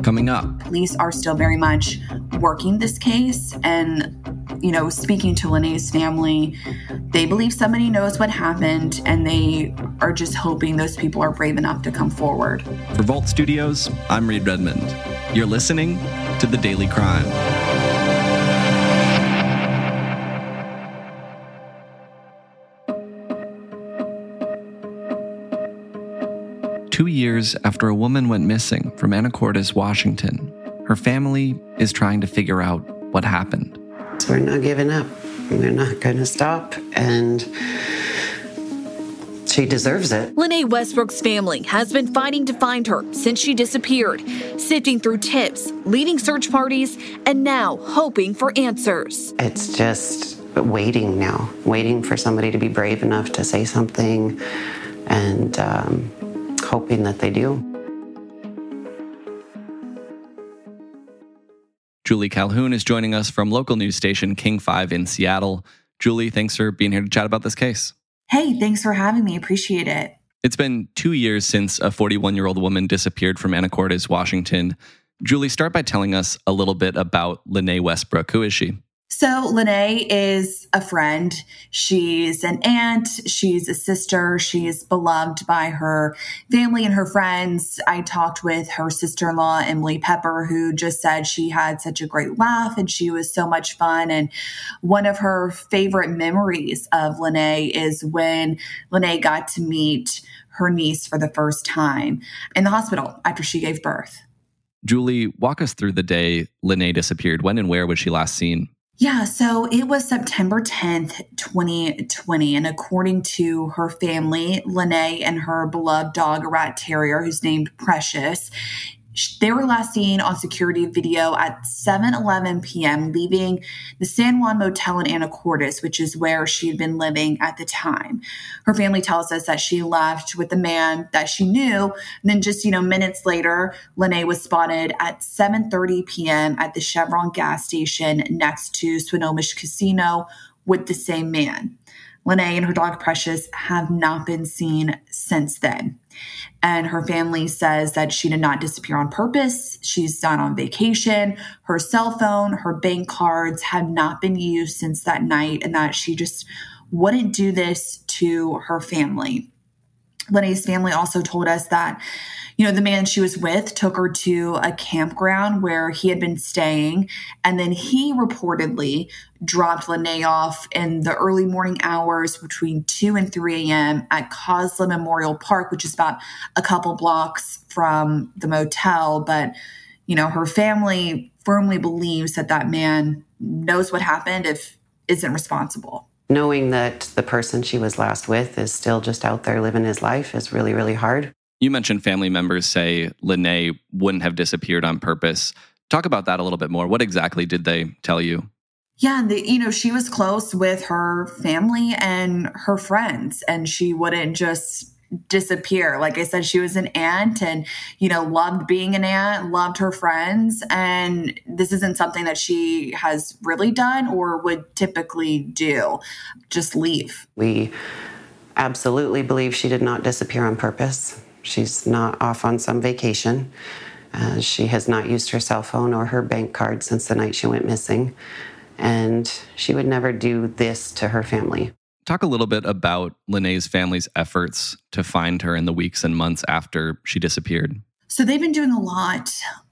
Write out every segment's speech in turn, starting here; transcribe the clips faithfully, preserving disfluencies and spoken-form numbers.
Coming up, police are still very much working this case and, you know, speaking to Lene's family. They believe somebody knows what happened, and they are just hoping those people are brave enough to come forward. For Vault Studios, I'm Reed Redmond. You're listening to The Daily Crime. Two years after a woman went missing from Anacortes, Washington, her family is trying to figure out what happened. So we're not giving up. We're not going to stop, and she deserves it. Lene Westbrook's family has been fighting to find her since she disappeared, sifting through tips, leading search parties, and now hoping for answers. It's just waiting now, waiting for somebody to be brave enough to say something, and um, hoping that they do. Julie Calhoun is joining us from local news station King five in Seattle. Julie, thanks for being here to chat about this case. Hey, thanks for having me. Appreciate it. It's been two years since a forty-one-year-old woman disappeared from Anacortes, Washington. Julie, start by telling us a little bit about Lene Westbrook. Who is she? So Lene is a friend. She's an aunt. She's a sister. She's beloved by her family and her friends. I talked with her sister-in-law, Emily Pepper, who just said she had such a great laugh and she was so much fun. And one of her favorite memories of Lene is when Lene got to meet her niece for the first time in the hospital after she gave birth. Julie, walk us through the day Lene disappeared. When and where was she last seen? Yeah, so it was September tenth, twenty twenty. And according to her family, Lene and her beloved dog, a rat terrier who's named Precious, they were last seen on security video at seven eleven p.m., leaving the San Juan Motel in Anacortes, which is where she had been living at the time. Her family tells us that she left with a man that she knew. And then just, you know, minutes later, Lene was spotted at seven thirty p.m. at the Chevron gas station next to Swinomish Casino with the same man. Lene and her dog Precious have not been seen since then. And her family says that she did not disappear on purpose. She's not on vacation. Her cell phone, her bank cards have not been used since that night, and that she just wouldn't do this to her family. Lene's family also told us that, you know, the man she was with took her to a campground where he had been staying, and then he reportedly dropped Lene off in the early morning hours between two and three a.m. at Cosla Memorial Park, which is about a couple blocks from the motel. But, you know, her family firmly believes that that man knows what happened if isn't responsible. Knowing that the person she was last with is still just out there living his life is really, really hard. You mentioned family members say Lene wouldn't have disappeared on purpose. Talk about that a little bit more. What exactly did they tell you? Yeah, the, you know, she was close with her family and her friends, and she wouldn't just disappear. Like I said, she was an aunt and, you know, loved being an aunt, loved her friends. And this isn't something that she has really done or would typically do. Just leave. We absolutely believe she did not disappear on purpose. She's not off on some vacation. Uh, she has not used her cell phone or her bank card since the night she went missing. And she would never do this to her family. Talk a little bit about Lene's family's efforts to find her in the weeks and months after she disappeared. So they've been doing a lot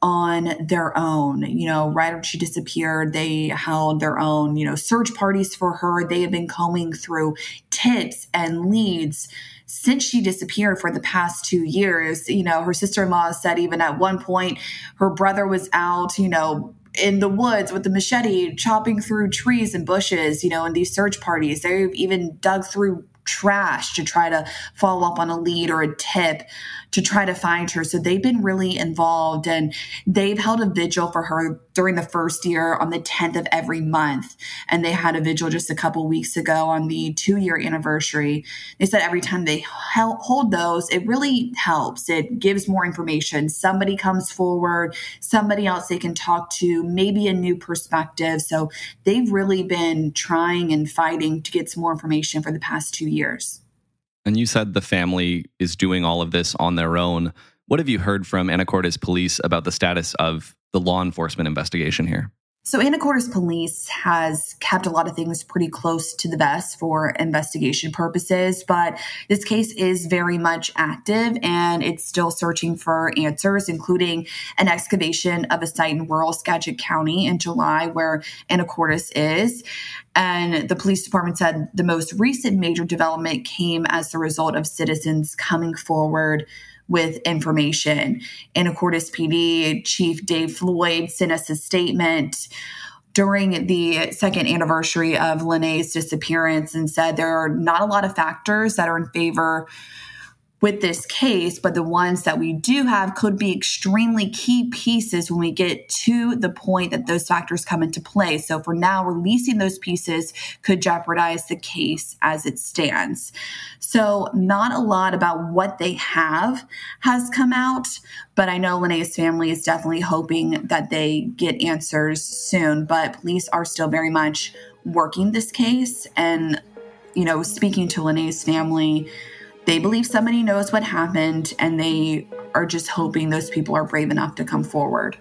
on their own. You know, right after she disappeared, they held their own, you know, search parties for her. They have been combing through tips and leads since she disappeared for the past two years. You know, her sister-in-law said even at one point, her brother was out, you know, in the woods with the machete, chopping through trees and bushes, you know, in these search parties. They've even dug through trash to try to follow up on a lead or a tip to try to find her. So they've been really involved, and they've held a vigil for her during the first year on the tenth of every month. And they had a vigil just a couple weeks ago on the two-year anniversary. They said every time they hold those, it really helps. It gives more information. Somebody comes forward, somebody else they can talk to, maybe a new perspective. So they've really been trying and fighting to get some more information for the past two years. And you said the family is doing all of this on their own. What have you heard from Anacortes police about the status of the law enforcement investigation here? So Anacortes Police has kept a lot of things pretty close to the vest for investigation purposes, but this case is very much active and it's still searching for answers, including an excavation of a site in rural Skagit County in July where Anacortes is. And the police department said the most recent major development came as the result of citizens coming forward with information. Anacortes P D Chief Dave Floyd sent us a statement during the second anniversary of Lene's disappearance and said there are not a lot of factors that are in favor with this case, but the ones that we do have could be extremely key pieces when we get to the point that those factors come into play. So for now, releasing those pieces could jeopardize the case as it stands. So not a lot about what they have has come out, but I know Lene's family is definitely hoping that they get answers soon, but police are still very much working this case. And, you know, speaking to Lene's family, they believe somebody knows what happened, and they are just hoping those people are brave enough to come forward.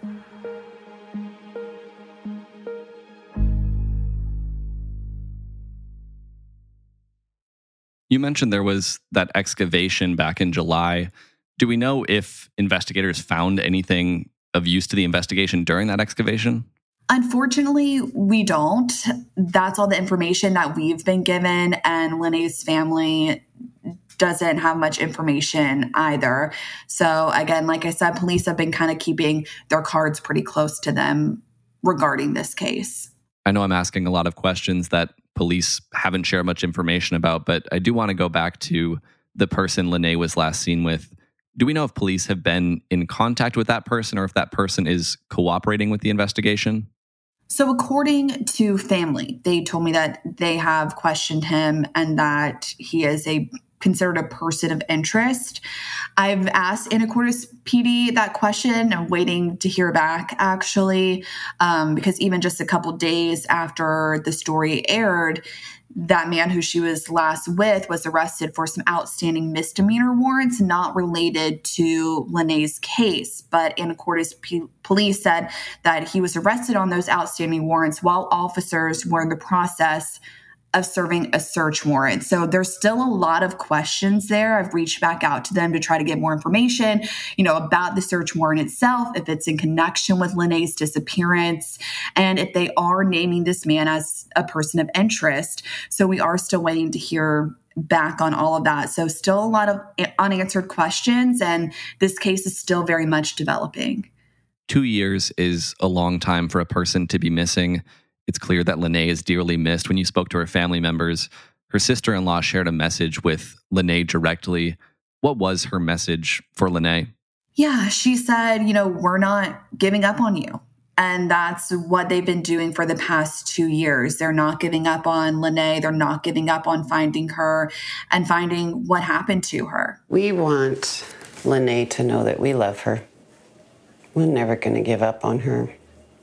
You mentioned there was that excavation back in July. Do we know if investigators found anything of use to the investigation during that excavation? Unfortunately, we don't. That's all the information that we've been given, and Lene's family doesn't have much information either. So again, like I said, police have been kind of keeping their cards pretty close to them regarding this case. I know I'm asking a lot of questions that police haven't shared much information about, but I do want to go back to the person Lene was last seen with. Do we know if police have been in contact with that person or if that person is cooperating with the investigation? So according to family, they told me that they have questioned him and that he is a considered a person of interest. I've asked Anacortes P D that question. I'm waiting to hear back, actually, um, because even just a couple days after the story aired, that man who she was last with was arrested for some outstanding misdemeanor warrants not related to Lene's case. But Anacortes P- police said that he was arrested on those outstanding warrants while officers were in the process of serving a search warrant. So there's still a lot of questions there. I've reached back out to them to try to get more information, you know, about the search warrant itself, if it's in connection with Lene's disappearance, and if they are naming this man as a person of interest. So we are still waiting to hear back on all of that. So still a lot of unanswered questions, and this case is still very much developing. Two years is a long time for a person to be missing. It's clear that Lene is dearly missed. When you spoke to her family members, her sister-in-law shared a message with Lene directly. What was her message for Lene? Yeah, she said, you know, we're not giving up on you. And that's what they've been doing for the past two years. They're not giving up on Lene. They're not giving up on finding her and finding what happened to her. We want Lene to know that we love her. We're never going to give up on her.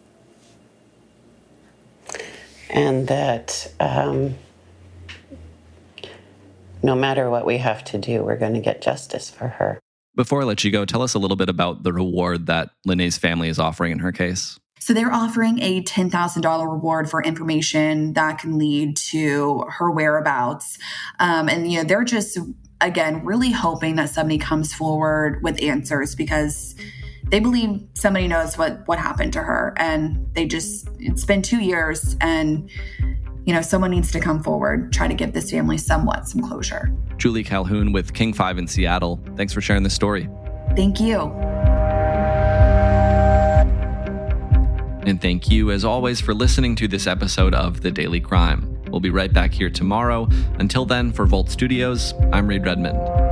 And that um, no matter what we have to do, we're going to get justice for her. Before I let you go, tell us a little bit about the reward that Lene's family is offering in her case. So they're offering a ten thousand dollars reward for information that can lead to her whereabouts. Um, and, you know, they're just, again, really hoping that somebody comes forward with answers because they believe somebody knows what, what happened to her. And they just, it's been two years and, you know, someone needs to come forward, try to give this family somewhat some closure. Julie Calhoun with King five in Seattle. Thanks for sharing this story. Thank you. And thank you, as always, for listening to this episode of The Daily Crime. We'll be right back here tomorrow. Until then, for Volt Studios, I'm Reed Redmond.